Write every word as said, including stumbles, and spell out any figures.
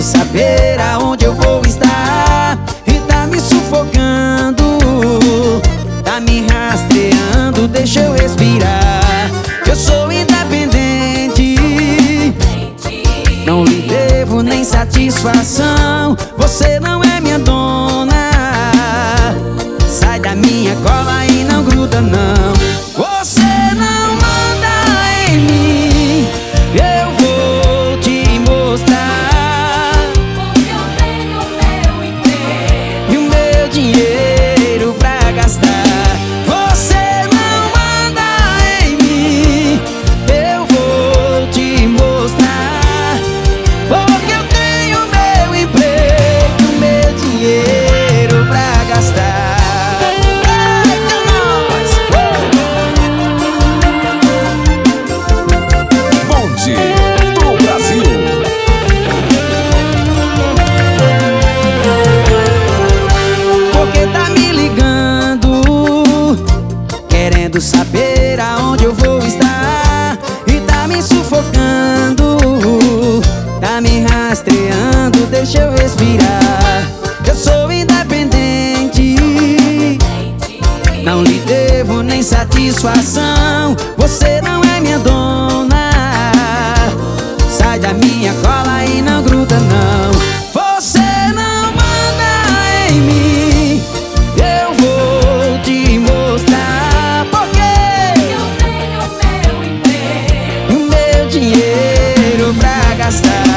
saber aonde eu vou estar. E tá me sufocando, tá me rastreando, deixa eu respirar. Eu sou independente, não lhe devo nem satisfação. Você não é minha dona, sai da minha cola e não gruda não. Você não manda em mim, eu vou te mostrar. Porque eu tenho meu emprego E o meu dinheiro pra gastar. Você não manda em mim, eu vou te mostrar. Porque eu tenho meu emprego e o meu dinheiro pra gastar. Bonde do Brasil. Porque tá me ligando, querendo saber aonde eu vou estar. E tá me sufocando, tá me rastreando, deixa eu respirar. Eu sou independente, não lhe devo nem satisfação. Você não é minha dona, sai da minha cola e não gruda não. Você não manda em mim, eu vou te mostrar. Porque eu tenho meu emprego o meu dinheiro pra gastar.